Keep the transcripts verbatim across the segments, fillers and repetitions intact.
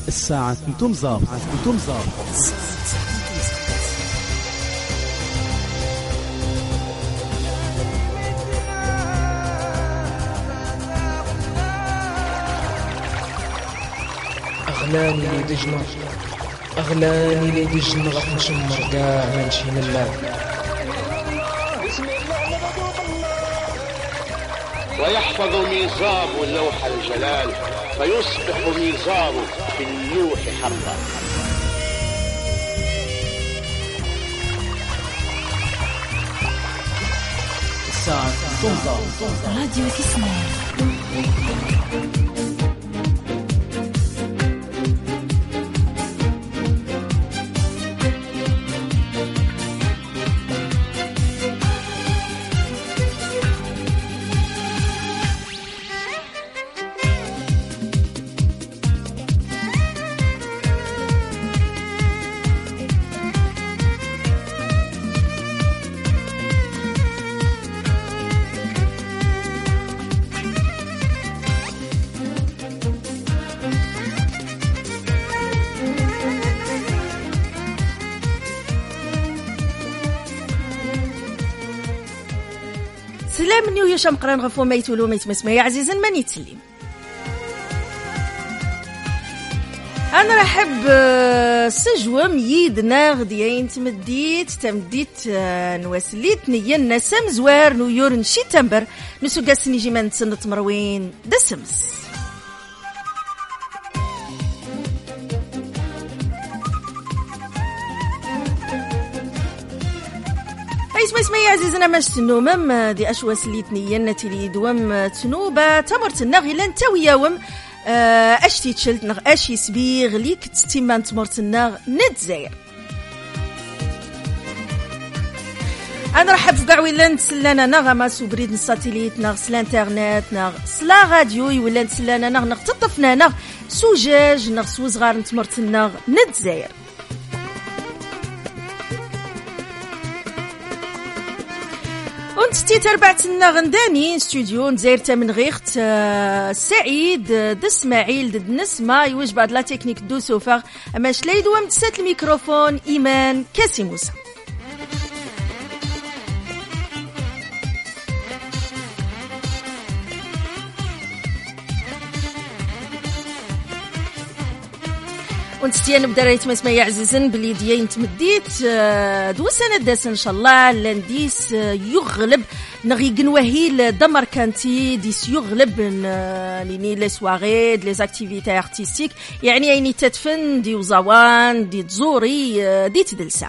الساعة تمزار تمزار أغلاني لي دجنة أغلاني لي دجنة غف نشمر كاع ما نمشي من الله. ويحفظ ميزاب لوح الجلال فيصبح ميزابه في اللوح حرا. الساعة تمزار راديو كسمان. سلام نيو يا شمقران غفو ما يتولو ما يتمسما يا عزيزا ماني تسلم. انا رحب سجوة ميد ناغديين تمديت تمديت نواسليت نيا نسام زوار نيور نشي تمبر نسو قاسني جيمان تسنة مروين دسمس. اسمع اسمع يا عزيزنا ماش تنومم دي اشواس اللي تنينا تلي دوام تنوبه تمرت النغي لن تاوياوم اشتي تشلت نغ اشي سبيغ ليك تستيمان تمرت النغ نتزاير. انا رحب في كاع ويلان تسلانا نغما سوبريد الساتيليت نغ سلانترنت نغ سلا راديو ولا تسلانا نغ نغ تطفنا نغ سوجاج نغ سوزغار نتمرت النغ نتزاير. ونستي تربعتنا غنداني استوديو نزاير تامن غيخت سعيد دسماعيل دد نسمة يوج بعد لا تكنيك دو سوفاغ اما شلايد ومتسات الميكروفون ايمان كاسي موسى. ونستيان نبدا رايت ما اسمع يا عزيزن بلي ديين تمديت دو سنه داس ان شاء الله لانديس يغلب نغيقن وهيل دمر كانتي ديس يغلب ليني لي سواري لي زاكتيفيتي ارتستيك يعني عيني تدفن دي وزوان دي تزوري دي تدلسا.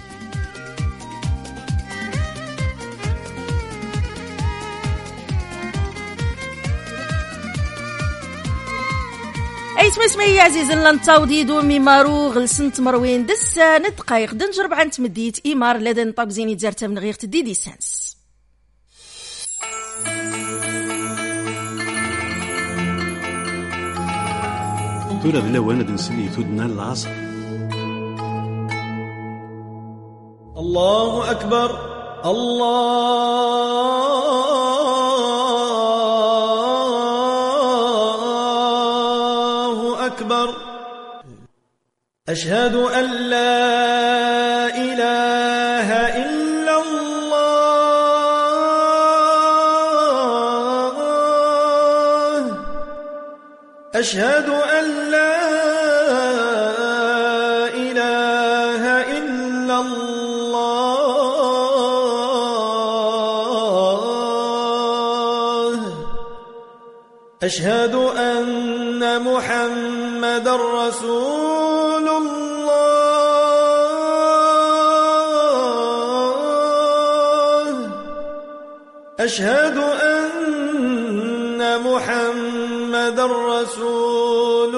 اسمع اسمع يا عزيزي لنطاودي دومي مارو غلسنت مروين دس ندقايق دنجرب عن تمديت ايمار لدن طاق زيني تزارتا من غير تدي دي سانس. تورا بلا وانا دنسلي تودنا العصر. الله أكبر الله أكبر أشهد أن لا إله إلا الله أشهد أن لا إله إلا الله أشهد أن محمد رسول الله أشهد أن محمد رسول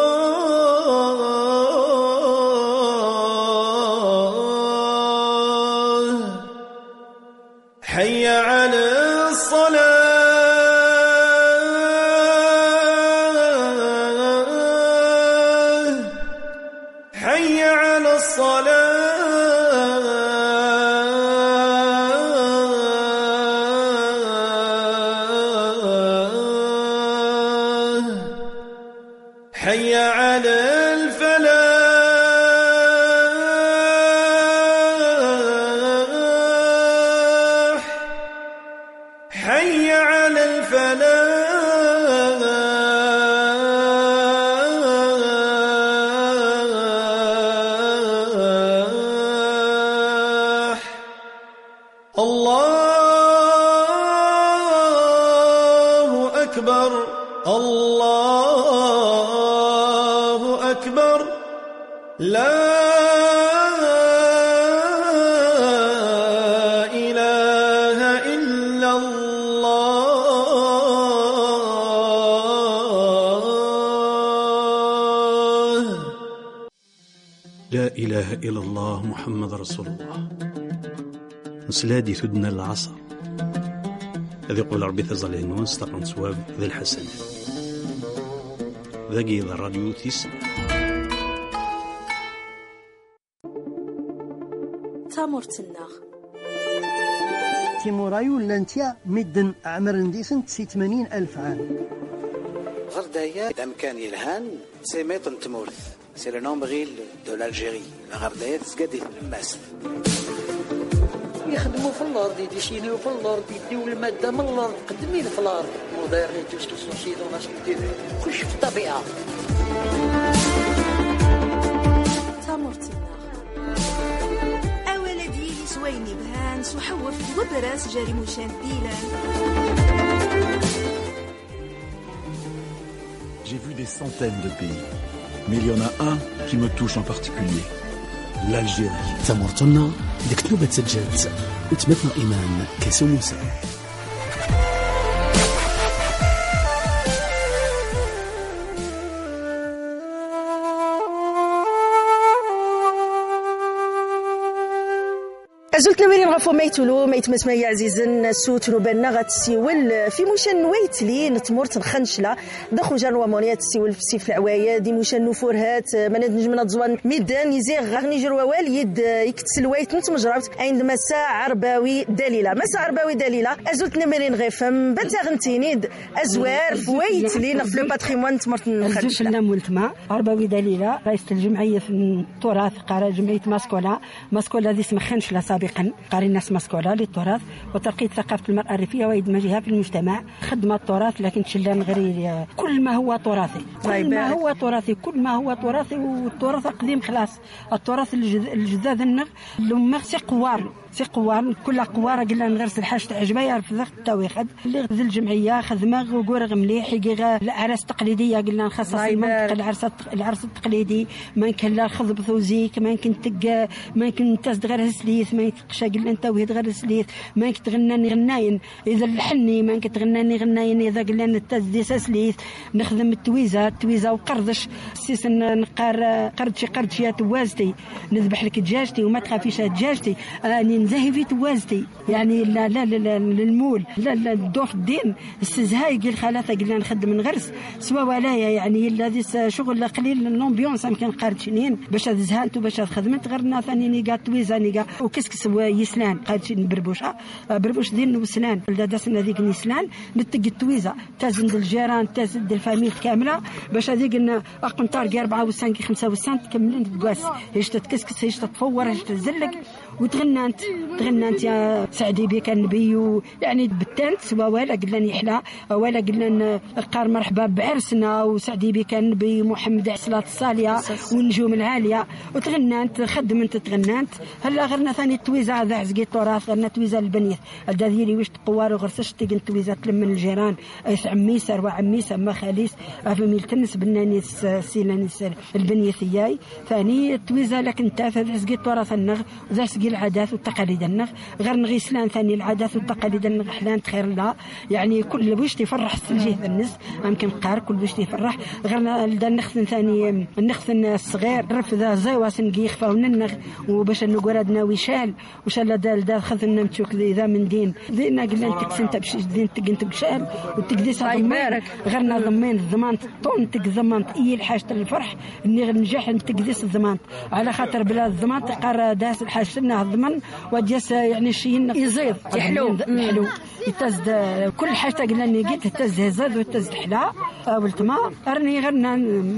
الله حي على الصلاة حي على الصلاة حي على الفلاح حي على الفلاح الله أكبر الله أكبر لا إله إلا الله لا إله إلا الله محمد رسول الله. نسلادي ثدنا العصر هذا يقول ربي تزال هنوان ستقن سواب ذي الحسن ذاقي ذا الراديو تيس تامورتنا تيمورايو لانتيا مدن عمر نديسن تسي ثمانين ألف عام غردايا دامكان يلهان سي ميطن تمورث سي لو نوم غيل دو لالجيري غردايا تسقدي الماس يخدموا في الارض يديشينيو في الارض يديو الماده من الارض قدمين في الارض موديرني توش كي سونسيدو ناس كتير كلش في الطبيعه تامورتنا أولدي سويني بهان سحوف وبراس جاري مشان ديلان. J'ai vu des centaines de pays, mais il y en a un qui me touche en particulier. L'Algérie. تامورتنا ديك نوبة سجلت وتمتنا إيمان كاسو موسى. أزلت نويرين غفو ميتولو ميت مسمى عزيزن سوت نوبنا غتسيول في موشان نويتلي نتمورت نخنشلا دخو جان ومونيات تسيول في سيف العوايا دي موشان نفورهات مناد نجمنا تزوان ميدان يزيغ غني جروال يد يكتسلويت نتمجربت عندما مساء عرباوي دليله مساء عرباوي دليله أزلت نمرين غفم بنت غنتينيد أزوار فويتلي نفل الباتريمون تمرت نخنشلا أزلت نمولتما عرباوي دليله رئيسة الجمعية في التراث قارة جمعية ماسكولا ماسكولا دي اسم خنشلا سابقا قاري الناس مسكولة للتراث وترقية ثقافة المرأة الريفية وإدماجها في المجتمع خدمة التراث لكن تشلان غير كل ما هو تراثي كل ما هو تراثي كل ما هو تراثي والتراث القديم خلاص التراث الجداد النغ لما سي قوار سي قوار كل قوار قلنا نغرس الحاج تعجبها يعرف ذاك التواخد اللي ذي الجمعية خدمة وقور مليح يجي الأعراس التقليدية قلنا نخصص المنطقة العرس العرس التقليدي ما يمكن لا خضب ثوزيك ما يمكن تق ما يمكن تزد غير سليث ما يتقشى قلنا انت وهي غير سليث ما يمكن تغناني غناين إذا الحني ما يمكن تغناني غناين إذا قلنا نتزدي سليث نخدم التويزة التويزة وقردش سيس نقار قرد شي قرد فيها توازتي نذبح لك دجاجتي وما تخافيش دجاجتي اني نزهي في توازتي يعني لا لا لا للمول لا لا الدور في الدين السزهاي قال خلاثه قلنا نخدم من غرس سوا ولايا يعني الذي شغل قليل الامبيونس يمكن قارد شنين باش زهانت باش خدمت غيرنا ثاني نيقا تويزا نيقا وكسكس يسلان قارد شي بربوشه بربوش دين وسلان داسنا ذيك نسلان نتق التويزا تازند الجيران تازند الفاميل كامله باش هذيك اقنطار كي أربعة وخمسين خمسة وخمسين تكملين تقاس هيش تتكسكس هيش تتفور هيش تزلق وتغنانت تغنانت يا سعدي بك النبي يعني بتانت سوا ولا قلنا يحلى ولا قلنا قار مرحبا بعرسنا وسعدي بك النبي محمد الصلاة الصالحة والنجوم العالية وتغنانت خدمت تغنانت هلا غيرنا ثاني التويزة هذا عزقي التراث غيرنا تويزة البنيت هذا ديالي واش تقوار وغرسش تيجي التويزة تلم الجيران ايس عميسه روا عميسه ما خاليس افميل تنس بنانيس سيلانيس البنيثياي ثاني التويزة لكن تا هذا عزقي التراث النغ ذا العادات والتقاليد النغ غير نغيسلان ثاني العادات والتقاليد النغ حلان تخير لا يعني كل واش تفرح السلجيه الناس يمكن قار كل واش تفرح غير نخثن ثاني نخثن الصغير رف ذا زيواس نقي خفاونا النغ وباش نقولادنا ويشال وشال دال دال خذنا متشوك ذا من دين دينا قلنا تكسن تبش دين تقنت بشال وتقديس ضمان غيرنا ضمان الضمان طون تقضمان اي الحاجه الفرح اني نجح تقديس الضمان على خاطر بلا الضمان تقار داس الحاجه الضمن وديس يعني شي يزيد يحلو يحلو يتزد كل حاجه قلنا لي قلت تهز هزاد وتهز حلا والتما راني غير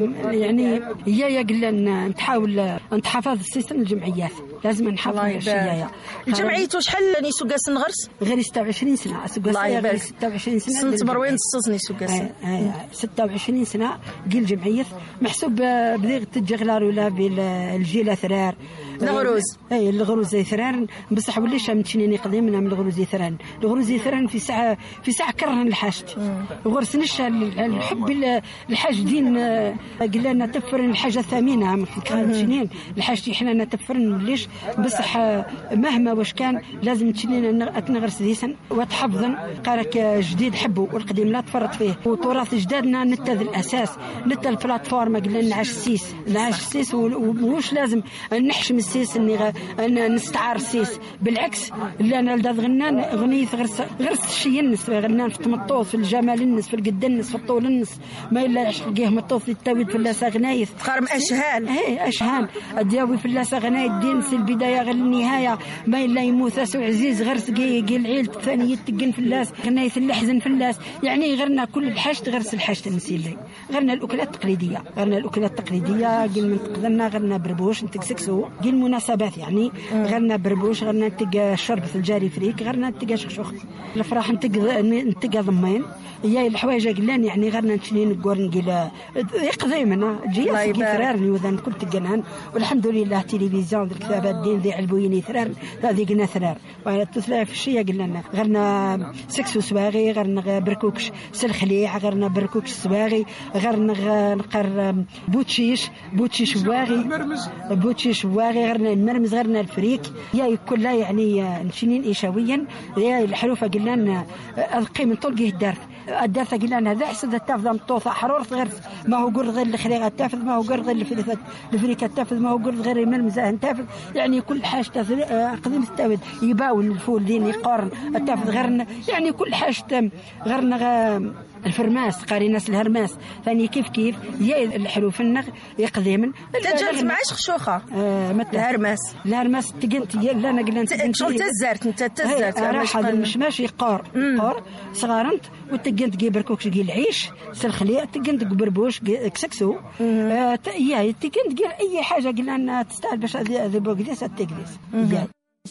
يعني هي قلنا نتحاول نتحافظ السيستم الجمعيات لازم نحافظ على الشيء. الجمعيه شحال نيسو قاس نغرس غير ستة وعشرين سنه اسوق غير ستة وعشرين سنه سنت مروين صصني سوق قاس ستة وعشرين سنه قيل جمعيه محسوب بديغ تجغلار ولا بالجيل ثرار الغروز اي الغروز ثرار بصح وليش متشنيني قديمنا من الغروز ثرار الغروز ثرار في ساعه في ساعه كره الحاجت غرسنش الحب الحاج دين قلنا لنا تفرن الحاجه الثمينه من سنين الحاج حنا نتفرن ليش بصح مهما واش كان لازم تشنينا تنغرس ديسن وتحفظن قارك جديد حبه والقديم لا تفرط فيه وتراث جدادنا نتذ الاساس نتذ البلاتفورم قلنا نعاش السيس نعاش السيس ومش لازم نحشم السيس اني نستعار السيس بالعكس اللي انا لداد غنان غنية غرس غرس الشي النس غنان في التمطوط في الجمال النس في القد النس في الطول النس ما الا يحقيه مطوط في التاويد في اللاسه غنايث تقارم اشهال اي اشهال الدياوي في اللاسه غنايث الدين في البدايه غير النهايه ما الا يموت سو عزيز غرس قي قي العيل الثانيه تقن في اللاس غنايث الحزن في اللاس يعني غيرنا كل الحاجه غرس الحاجه المسيلي غيرنا الاكلات التقليديه غيرنا الاكلات التقليديه قل من تقدرنا غيرنا بربوش نتكسكسو قل المناسبات يعني غيرنا بربوش غيرنا نتقى الشرب في الجاري فريك غيرنا نتقى شخشخ الافراح نتقى نتقى ضمين هي الحوايج قلان يعني غيرنا نشني نقول نقول يقضي منا جي ثرار وذن كل تقنان والحمد لله تلفزيون الكتابات دين ذي علبويني ثرار هذه قلنا ثرار وعلى التسلاف الشيء قلنا غيرنا سكسو سواغي غيرنا بركوكش سلخليع غيرنا بركوكش سواغي غيرنا نقر بوتشيش بوتشيش واغي بوتشيش واغي غيرنا المرمز غيرنا الفريك يا كلها يعني نشنين ايشاويا يا الحروفه قلنا القيم طلقيه الدرس الدرس قلنا هذا حسد التافذ مطوطه حرور غير ما هو قرض غير الخريغه التافذ ما هو قرض غير الفريك التافذ ما هو قرض غير المرمز التافذ يعني كل حاجه قديم التافذ يباون الفول دين يقارن التافذ غير يعني كل حاجه غيرنا الفرماس قاري ناس الهرماس ثاني كيف كيف يا الحروف النغ يقديمن تجربت معاش خشوخه آه الهرماس الهرماس تقنت يا لا انا قلنا شغل تزرت انت تزرت راح هذا مش ماشي قار قار صغارنت وتقنت كي بركوكش كي العيش سلخليه تقنت بربوش كسكسو آه يا تقنت كي اي حاجه قلنا تستاهل باش هذه بوكديس التقديس يا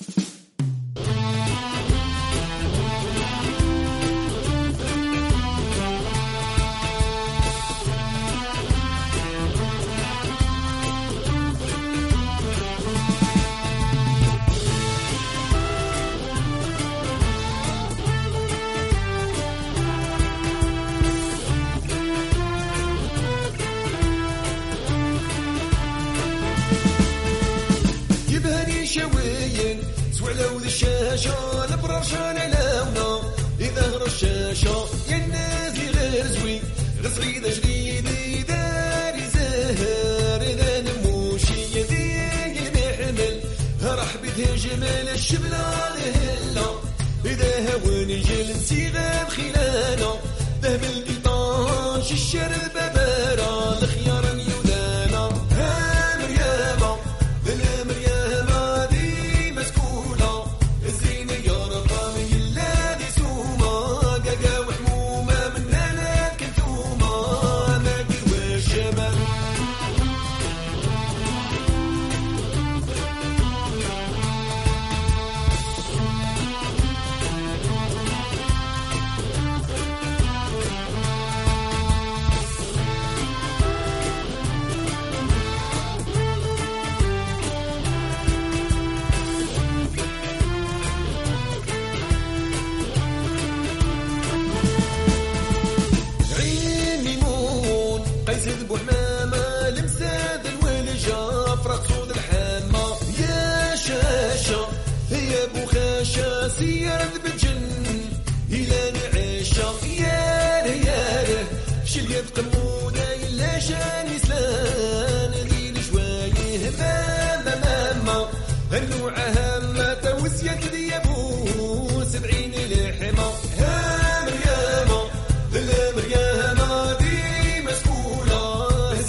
ولو الشاشة البرشان لونا إذا الشاشة ينازي غير زوي غصري ذا جديدي داري زهر إذا نموشي يديك المحمل رحبته جمال الشبلة لهلا إذا هوني جلسي غاب خلانا ذهب القطاش الشرب بابارا الخيار اليودانا ها مريابا ذا مريابا دي مسكولة الزين يرضى من الذي سوما قاقا وحمومة من أنا كنتوما ماكي والشباب قيسد بوحمامة لمساد الولجة فرقصود الحامة يا شاشة هي بوخاشة سياد بجن إلى نعيشة يا رياله شليت قمودة إلا شان يسلان ذي شويه ماما ماما هنوع هامة توسيت ذي أبو سبعين لحمة ها مريامة ذا مريامة دي مسكولة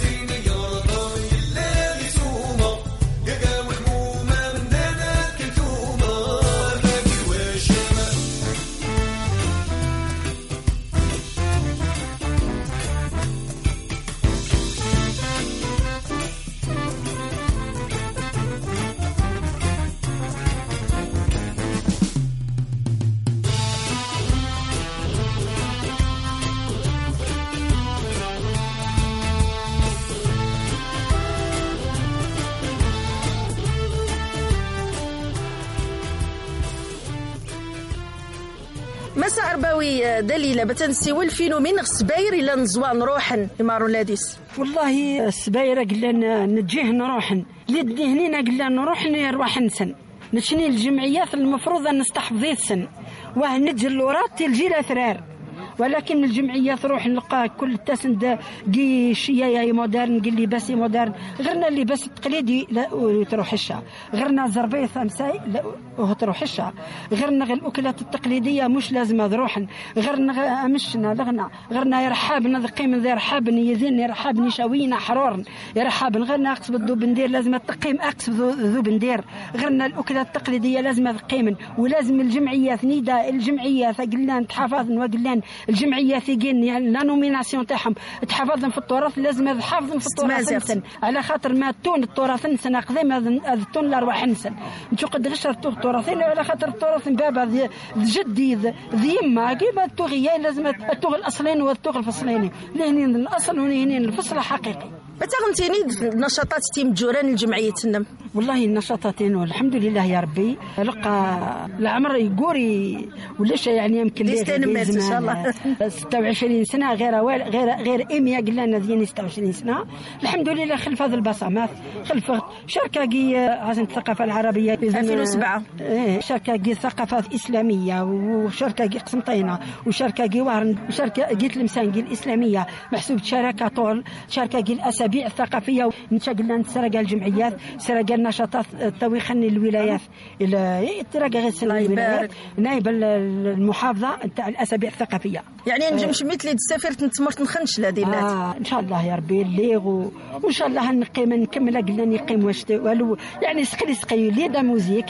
مساء عرباوي دليله بتنسيو الفينومين السباير الى نزوا نروحن يمارون لاديس. والله السبايره قلنا نجيه نروحن لدي هنينا قلنا نروح نروح نسن نشني الجمعيات المفروض ان نستحفظي السن واه نجي اللورات تلجي الاثرار، ولكن الجمعيات روح نلقى كل تسند قي شيا مودرن قال لي بس مودرن غيرنا اللي بس التقليدي لا تروح الشا غيرنا زربيه ثمساي لا تروح الشا غيرنا الاكلات التقليديه مش لازم تروح غيرنا مشنا لغنا غيرنا يا رحابنا ذقيم ذي رحاب يزين يا رحاب نشاوينا حرور يا رحاب غيرنا اقصد ذو بندير لازم تقيم اقصد ذو بندير غيرنا الاكلات التقليديه لازم تقيم ولازم الجمعيات نيدا الجمعيات قلنا تحافظن وقلنا الجمعيات يجين يعني لا نوميناسيون تاعهم تحافظن في التراث لازم تحافظن في التراث نسن على خاطر ما تون التراث نسن قديم هذا تون الارواح نسن نشوف قد غشر التراثين على خاطر التراث بابا جدي ذي ما كيما التوغيه لازم التوغ الاصلين والتوغ الفصلين لهنين الاصل وهنين الفصل حقيقي. بتغنتيني نشاطات تيم جوران الجمعيه تنم. والله النشاطاتين والحمد لله يا ربي لقى العمر يقوري ولاش يعني يمكن لي ان شاء الله ستة وعشرين سنه غير غير غير ايميا قلنا ديالي ستة وعشرين سنه الحمد لله خلف هذه البصمات خلف شركه كي عزم الثقافه العربيه ألفين وسبعة ايه شركه كي ثقافات اسلاميه وشركه كي قسنطينه وشركه كي وهرن وشركه كي تلمسان كي الاسلاميه محسوب شركه طول شركه كي الاسابيع الثقافيه نشغلنا نسرق الجمعيات سرق النشاطات التويخن الولايات الى ترقى غير الولايات نائب المحافظه نتاع الاسابيع الثقافيه يعني نجم شميت لي تسافرت نتمرت نخنش لا ديالات آه ان شاء الله يا ربي الليغ وان شاء الله نقيم نكمل قلنا نقيم واش والو يعني سقي سقي لي دا موزيك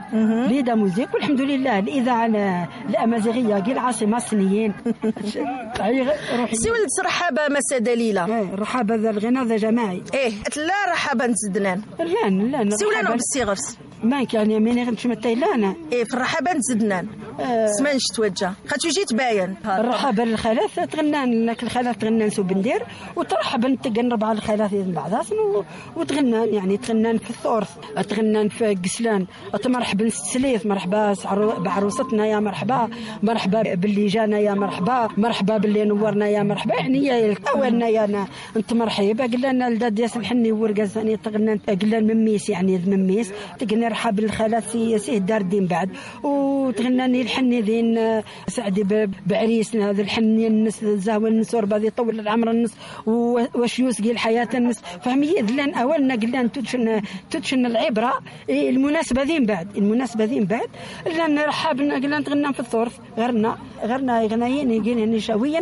لي دا موزيك والحمد لله الاذاعه الامازيغيه كي العاصمه السنيين سي ولد رحابه مسا دليله ايه رحابه ذا الغناء ذا جماعي ايه لا رحابه نزدنان لا لا سي ولا بالصيغرس ماك يعني ماني غنمشي متيلانا ايه في الرحابه نزدنان آه سمانش توجه خاطر جيت باين الرحابه للخلاث تغنى لك الخلاث تغنى نسو بندير وترحب نتقنرب على الخلاث بعضاس وتغنى يعني تغنى في الثورث تغنى في قسلان تمرحب بالسليف مرحبا بعروستنا يا مرحبا مرحبا باللي جانا يا مرحبا مرحبا باللي نورنا يا مرحبا يعني يا اولنا يا انا انت مرحبا قلنا لداد ياس الحني ورقه ثاني تغنى قلنا مميس يعني مميس تغنى رحاب الخلاث سي دار الدين بعد وتغناني الحني ذين سعدي بعريسنا هذا الحني النس زاوى النس وربا يطول العمر النس واش يسقي الحياه النس فهمي ذلان اولنا قلنا تدشن تدشن العبره المناسبه ذين بعد المناسبه ذين بعد لان رحابنا قلنا تغنى في الثورث غيرنا غيرنا يغنيين يجينا نشاويا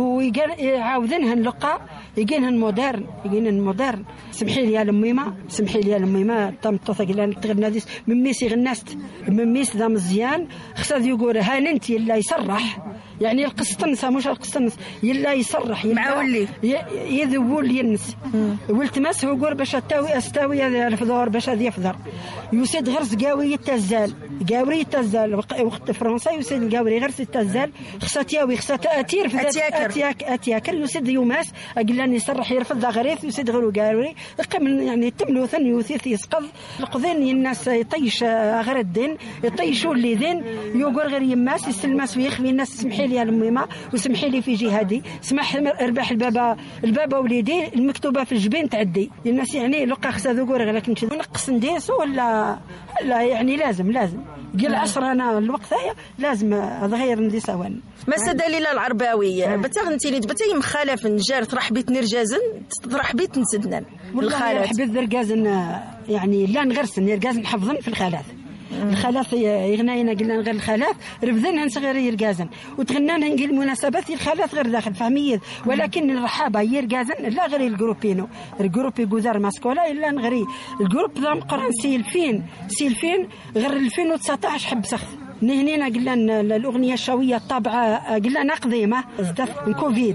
ويعاودنها اللقاء يجينا مودرن يجينا مودرن سمحي لي يا لميمه سمحي لي يا لميمه تم تثقل تغنى ديس مميس يغناست مميس ذا مزيان خصها يقول ها انت يلا يصرح يعني القسطنس مش القسطنس يلا يصرح مع ولي يذول ينس والتماس هو يقول باش تاوي استاوي هذا الفضور باش هذا يفضر يسد غرس قاوي التزال قاوري التزال وقت فرنسا يسد قاوري غرس التزال خصها تاوي خصها تاثير في اتياك اتياكر يسد يوماس قال يصرح يرفض غريث يسد غير قاوري قم يعني تملوثن يوثيث يسقط القذين الناس يطيش غير الدين يطيشوا اللي ذين يقول غير يماس يسلماس ويخفي الناس سمحي لي يا الميمه وسمحي لي في جهادي سمح اربح البابا البابا وليدي المكتوبه في الجبين تعدي الناس يعني لقى خصها ذكور لكن نقص نديس ولا لا يعني لازم لازم قل عصر انا الوقت هيا لازم غير ندي سوان مسا دليله العرباوي بتغنتي لي بتي مخالف نجار طرح بيت نرجازن طرح بيت نسدنا الخالات حبيت نرجازن يعني لا نغرسن نرجازن حفظن في الخالات الخلاف يغنينا قلنا غير الخلاف رفضنها نصغر يرجازن وتغنانا نقول المناسبات الخلاف غير داخل فهمية ولكن الرحابة يرجازن لا غير الجروبينو الجروبي جوزار ماسكولا إلا نغري الجروب ذا مقرن سيلفين سيلفين غير ألفين وتسعطاش حب سخف نهنينا قلنا الأغنية الشاوية الطابعة قلنا قديمة زدت من كوفيد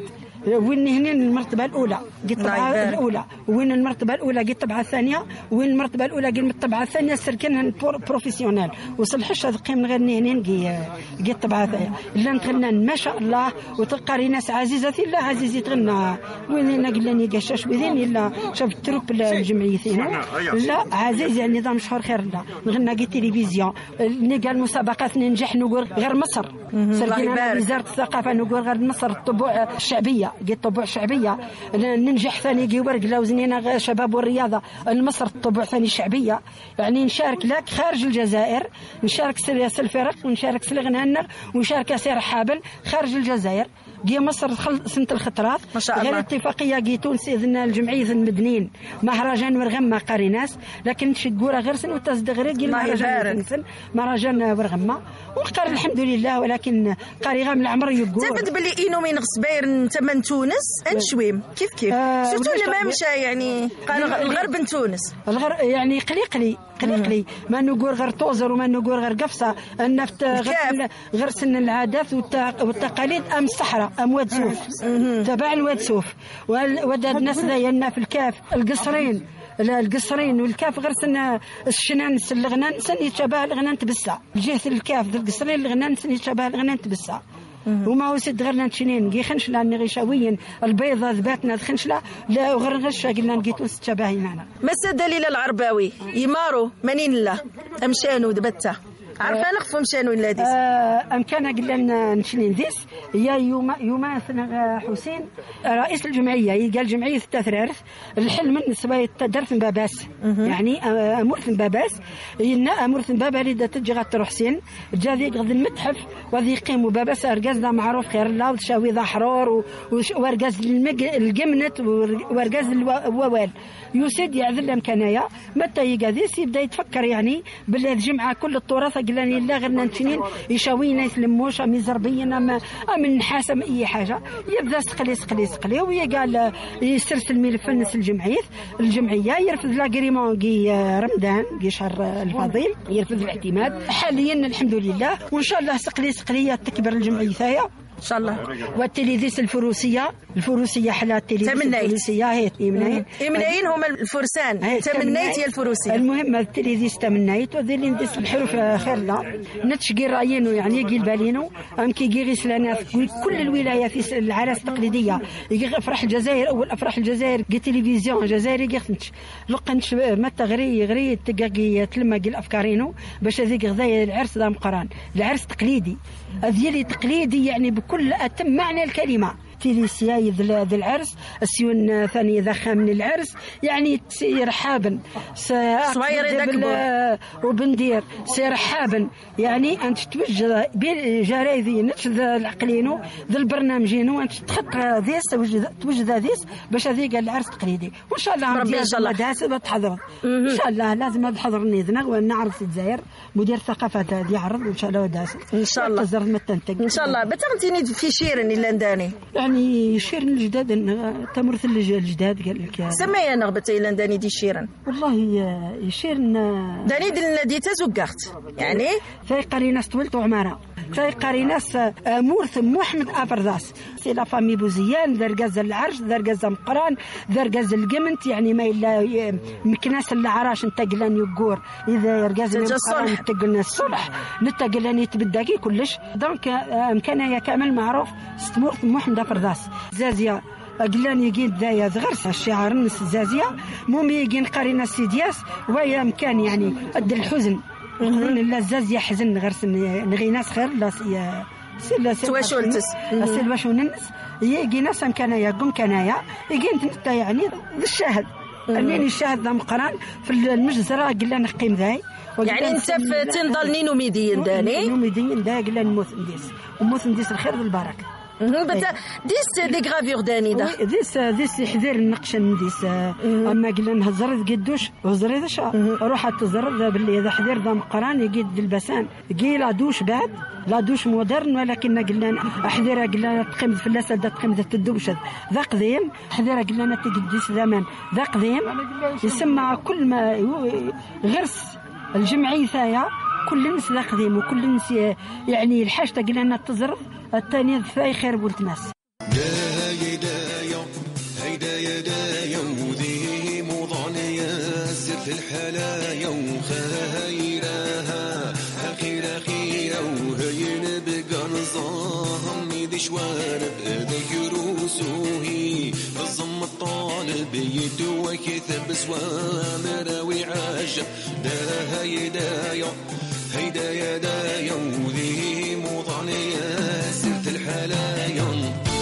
وين هنا المرتبه الاولى قلت الطبعه الاولى، وين المرتبه الاولى قلت الطبعه الثانيه، وين المرتبه الاولى قلت الطبعه الثانيه سركنها بروفيسيونيل وصلحش هذا قيم غير هنا قلت الطبعه الثانيه الا نتغنى ما شاء الله وتلقى ناس عزيزه لا عزيزي تغنى وين هنا قلنا قشاش وين الا شاف التروب الجمعيتين لا عزيز يعني نظام شهر خير لا نغنى قلت تلفزيون نلقى المسابقات ننجح نقول غير مصر سركنها وزاره الثقافه نقول غير مصر الطبوع الشعبيه قلت الطبوع الشعبيه ننجح ثاني كي ورق لوزنينا شباب والرياضه المصر الطبوع ثاني الشعبيه يعني نشارك لك خارج الجزائر نشارك سلسل الفرق ونشارك سلغنانا ونشارك سير حابل خارج الجزائر جي مصر سنة الخطرات غير اتفاقية جي تونس إذن الجمعية المدنيين مهرجان ورغمة قاريناس لكن تشقورة غير سن وتصدغري جي المهرجان مهرجان ورغمة وقار الحمد لله ولكن قاريغا من العمر يقول تبد بلي إينو من غصبير تمن تونس انشويم كيف كيف آه سيرتو لما مشى يعني قال الغرب من تونس الغرب يعني قلي قلي قلي قلي ما نقول غير توزر وما نقول غير قفصة النفط غير غير سن العادات والتقاليد أم الصحراء أم واد سوف تبع الواد سوف وداد الناس ذاينا في الكاف القصرين القصرين والكاف غير سن الشنان الغنان سن يتشابه الغنان تبسع الجهة الكاف القصرين الغنان سن يتشابه الغنان تبسع وما هو سد غير نتشنين كي خنشلا نغيشاويا البيضة ذباتنا خنشلا لا غير غش قلنا نقيتو تشابهي معنا مسا دليل العرباوي يمارو منين الله امشانو دبتا عارفه نخفوا مشانو الذي آه امكان قلنا نشنين ذيس هي يوم يوم حسين رئيس الجمعيه قال جمعيه التثريرث الحل من سبايت درث باباس يعني امورث باباس ان امورث بابا ريده تجي غتروح حسين جا ذيك غد المتحف وذي يقيموا باباس ارجاز ذا معروف خير الله وتشاوي ذا حرور وارجاز الجمنت وارجاز الووال يسد يعذل امكانيه متى يقاديس يبدا يتفكر يعني بالله الجمعه كل التراث قلنا لا غير نتنين يشاوينا يسلموش ام يزربينا ما من نحاس ام اي حاجه يبدا سقلي سقلي سقلي ويا قال يسرسل ملف الناس الجمعيه الجمعيه يرفض لاغريمون كي رمضان كي شهر الفضيل يرفض الاعتماد حاليا الحمد لله وان شاء الله سقلي سقليه تكبر الجمعيه ثايا ان شاء الله والتلفزيون الفروسيه الفروسيه حلا التلفزيون الفروسيه هي يمناين يمناين هما الفرسان تمنيت هي الفروسيه المهم التلفزيون تمنيت وذي اللي ندس الحروف خير لا نتشقي راينو يعني يجي البالينو ام كي يجي غسلانات كل الولايات في العراس التقليديه يجي افراح الجزائر اول افراح الجزائر كي تلفزيون جزائري قخنش لقنش متى غري غري تلقى تلمى الافكارينو باش هذيك غذايا العرس ذا مقران العرس تقليدي هذي تقليدي يعني بكل أتم معنى الكلمة تيليسيا ذا العرس السيون ثاني ذا من العرس يعني سير حابا صغير وبندير سير حابا يعني أنت توجه جرايذي نتش ذا العقلينو ذا البرنامجينو أنت تخط ذيس توجه ذيس باش هذيك العرس تقليدي وإن شاء الله ربي إن شاء الله داس بتحضر إن شاء الله لازم تحضر نيذنا ونعرف الجزائر مدير ثقافة هذه يعرض إن شاء الله داس إن شاء الله إن شاء الله بتغنتيني في شيرن إلا نداني يعني شيرن الجداد تمرث الجداد قال لك سميها نغبتي إلا نداني دي شيرن والله شيرن داني دلنا دي تزوقت يعني في قريناس طولت وعمارة في قريناس مورث محمد أفرزاس سي لا فامي بوزيان ذرقاز العرش ذرقاز مقران ذرقاز القمنت يعني ما إلا مكناس العراش نتقلان يقور إذا يرقاز المقران نتقلنا الصلح نتقلان يتبداكي كلش دونك امكانيه كامل معروف ستمورث محمد أفرزاس زازيا قلان يجين ذايا غرس الشعار الناس زازيا مومي يجين قرينا سيدياس ويا مكان يعني قد الحزن لا زازيا حزن غرس نغيناس خير لا سي سلا سواشونتس سلواشوننس يجي ناس امكانيه قم كنايا يجين انت يعني الشاهد انني الشاهد ذا مقران في المجزره قلنا نقيم ذاي يعني انت في تنضل نينو ميديين داني نينو ميديين دا قلنا نموت نديس وموت نديس الخير والبركه ديس دي غرافيور داني دا ديس ديس يحذر النقش نديس اما قلنا نهزر قدوش هزري ذا شا روح تزرد باللي اذا حذر ذا مقران يقيد البسان قي لا دوش بعد لا دوش مودرن ولكن قلنا احذر قلنا تقيم فلاسه دا تقيم ذا تدوش ذا قديم احذر قلنا تقديس زمان ذا قديم يسمى كل ما غرس الجمعيه ثايا كل الناس لا قديم وكل الناس يعني الحاجه قلنا تزرب الثاني ثاي خير ولتماس سرت الحلايا وخيرها أخير أخيرا وهين بقى نظام ميدي شوارب ذيك روسوهي الضم الطالب يدوى كثب سوامر وعاجة دا هيدايا هيدايا دايا وذي مضانيا سرت الحلايا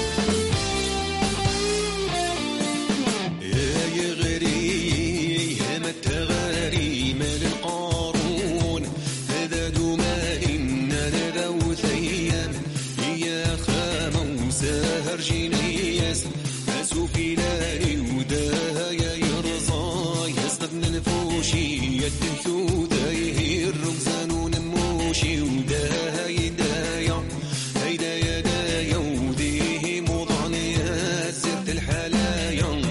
يا غري ما التغاري مال القارون هذا دوما إنا ندو ثيام يا خامة وساهر جينيس أسوفي لاني وداها يا يرضى يسقط من فوشي يدهثو دايه الرمزان ونموشي وداها يدايا هيدايا دايا وذيه مضانيا سرت الحلايا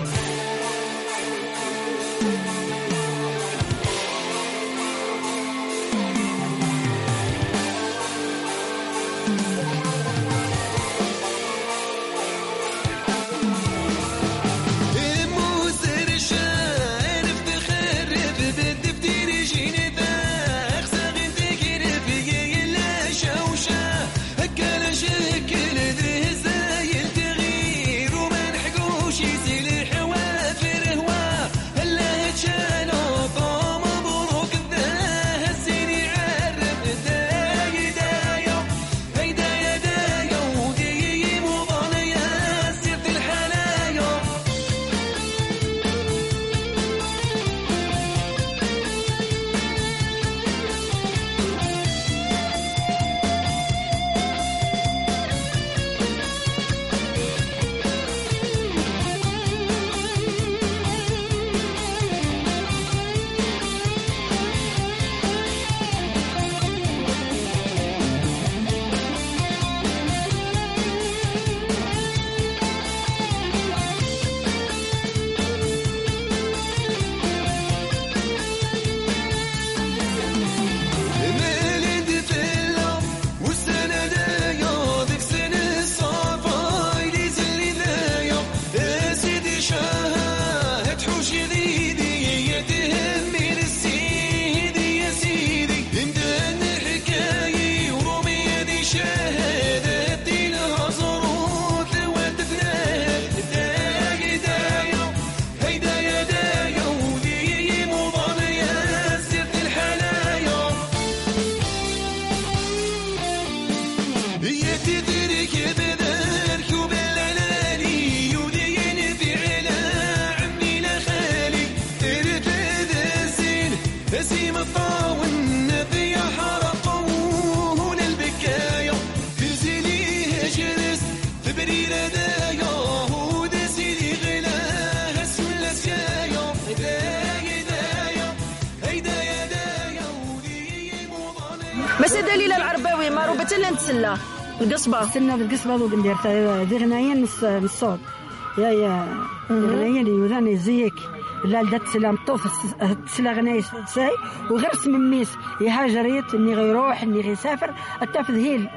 مسا دليل العرباوي ما روبة اللي نتسلى القصبة سنة بالقصبة ذو بندير ذي غنايا نص الصوت يا يا غنايا اللي يوذاني زيك لا لدت سلام طوف تسلا غنايا ساي وغرس من ميس يهاجريت اني غيروح اني غيسافر التفذهيل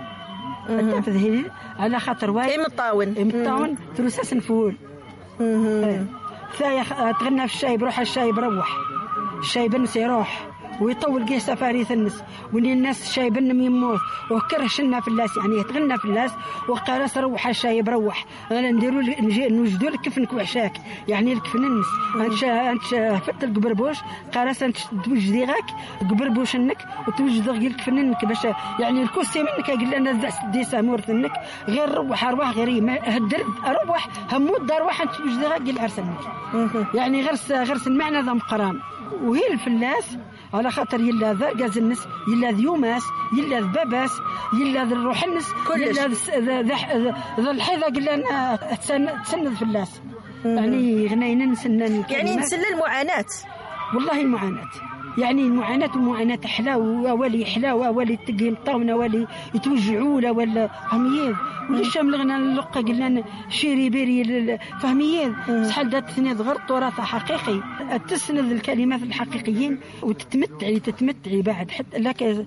التفذهيل على خاطر واي مطاون مطاون تروساس نفول ثايا تغنى في الشاي بروح الشاي بروح الشاي بنس يروح ويطول قيه سفاري ثنس وني الناس الشاي بنم يموت وكرشنا في اللاس يعني يتغنى في اللاس وقارس روح الشاي بروح انا نديروا نجي نوجدوا لك كفنك وحشاك يعني الكفن النس انت انت فت القبربوش قارس انت توجدي غاك قبربوش انك وتوجد غير الكفن انك باش يعني الكوسي منك قال لنا دي سامور ثنك غير روح ارواح غير هدر اروح هموت دار واحد توجدي غاك قال ارسلك يعني غرس غرس المعنى ذا مقران وهي الفلاس على خاطر يلا ذا قاز النس يلا ذيوماس يلا ذباباس يلا ذا الروح النس يلا ذا الحيضة قلنا تسند في اللاس يعني غنينا نسنن يعني نسل المعاناة والله المعاناة يعني المعاناة معاناة حلا وولي حلا وولي تقيم طاونا ولي يتوجعوا له ولا فهميين ولا شاملغنا اللقة قلنا شيري بيري فهميين شحال دات تسند غير التراث حقيقي تسند الكلمات الحقيقيين وتتمتعي تتمتعي بعد حتى لك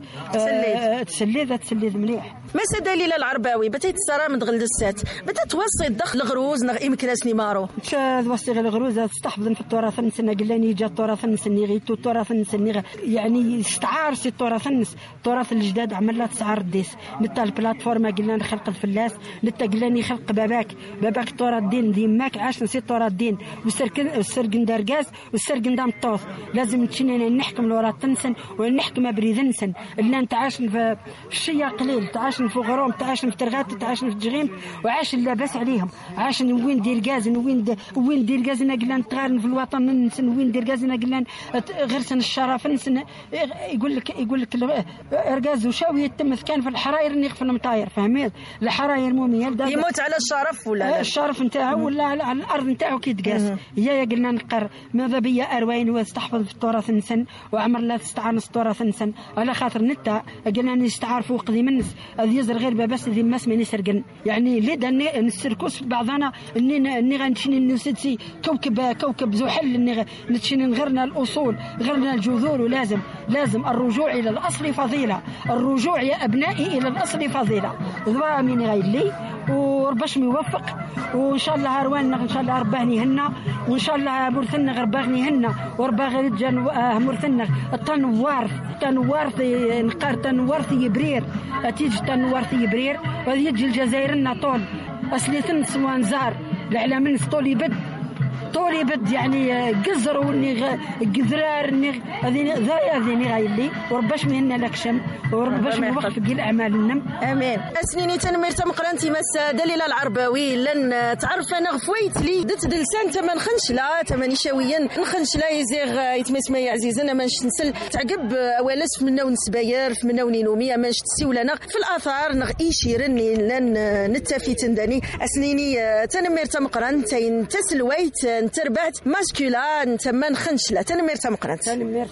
تسليذ تسليذ مليح. مسا دليلة العرباوي بتيت السرا من دغل السات بتات توصي الدخل الغروز نغ يمكناسني مارو توصي الغروز تستحفظ في التراث نسنا قلاني جا التراث نسني غيتو التراث نسني يعني استعار سي التراث النس التراث الجداد عملها تسعر ديس نتا البلاتفورم قلنا خلق الفلاس نتا قلاني خلق باباك باباك التراث الدين ديماك عاش نسي التراث الدين والسركن السرقن داركاز والسرقن دام الطوث لازم تشينا نحكم لورا تنسن ونحكم بريذنسن اللي انت عاش في الشيا قليل تعاش في غروم تعاش في ترغات تعاش في جغيم وعاش لاباس عليهم عاش وين دير غاز وين وين دير غاز قلنا نتغارن في الوطن نسن وين دير غاز قلنا غرسن الشرف نسن يقول لك يقول لك ارغاز وشاوي يتم كان في الحراير نيق في المطاير فهميت الحراير موميه يموت على الشرف ولا لا الشرف نتاعو ولا على الارض نتاعو كي تقاس هي قلنا نقر ماذا بيا اروين واستحفظ في التراث نسن وعمر لا تستعان التراث نسن على خاطر نتا قلنا نستعار فوق ذي منس هذه يزر غير باباس ذي ماس من يسرقن يعني ليدا نسركوس بعضنا اني اني غنشني نسدسي كوكب كوكب زحل اني نتشني غيرنا الاصول غيرنا الجذور ولازم لازم الرجوع الى الاصل فضيله الرجوع يا ابنائي الى الاصل فضيله ذا من غير لي ورباش موفق وان شاء الله هروان ان شاء الله رباني هنا وان شاء الله مرثنا غرباغني هنا ورباغ رجال مرثنا التنوار تنوار نقار تنوار في برير تيجي تنوار في برير ويجي الجزائر لنا طول اصلي تنس وانزار العلامين طولي بد طولي بد يعني قزر وني قذرار ني هذه ذا هذه غايلي ورباش مهنا لكشم ورباش موفق في الاعمال النم امين اسنيني تنمير تمقرانتي مس دليله العرباوي لن تعرف انا غفويت لي دت دلسان تما نخنش لا تماني شويا نخنش لا يزيغ يتمسمى يا عزيز انا ماش نسل تعقب اوالس منا ونسباير منا ونينوميه ماش تسيولنا في الاثار نغ ايشيرن لن نتفي تندني اسنيني تنمير تمقران تين تسلويت تربعت ماسكولا تما نخنش لا تنمير تمقران تنمير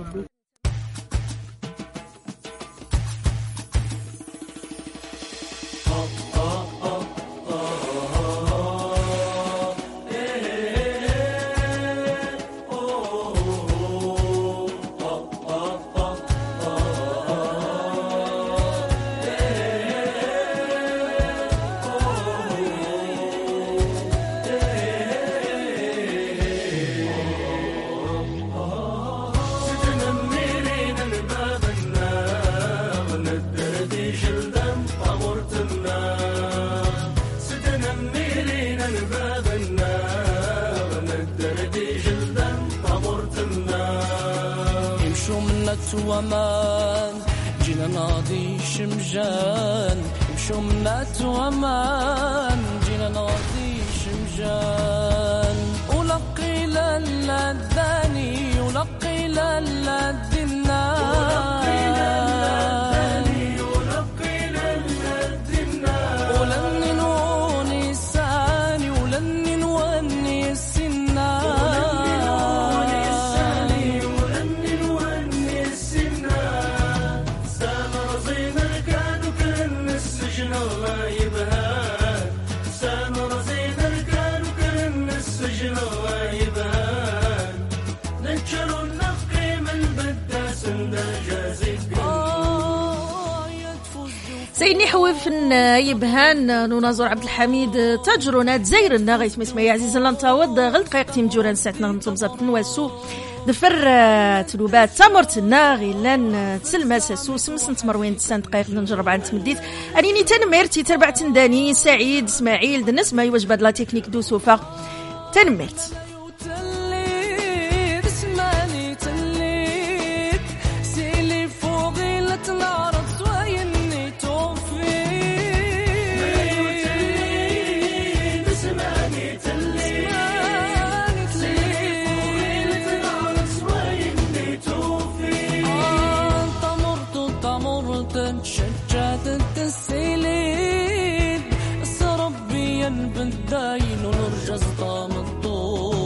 ومان جينا ناضي شمجان يمشوا منات ومان جينا ناضي شمجان ولقي للداني ولقي للدنا ولقي للدنا ولن نوني ساني ولن نوني سنا سيدني حوف يبهان نونازور عبد الحميد تجرنا تزيرنا غيت مسمى يا عزيز لنتاوض غلط دقيقتين مجوران ساعتنا نتم زبط نواسو دفر تلوبات تمرتنا غيلان تسلم ساسو سمسنت مروين تسان دقائق نجرب عن تمديت انيني تنمرتي تربع تنداني سعيد اسماعيل دنس ما يوجب لا تكنيك دو سوفا تنمرت بالداين ونرجز طام الطول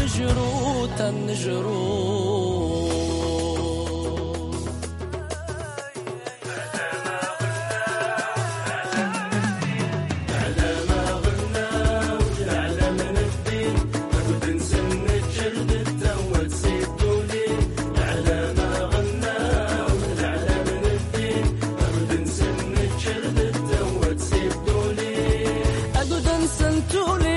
تنجرو تنجرو to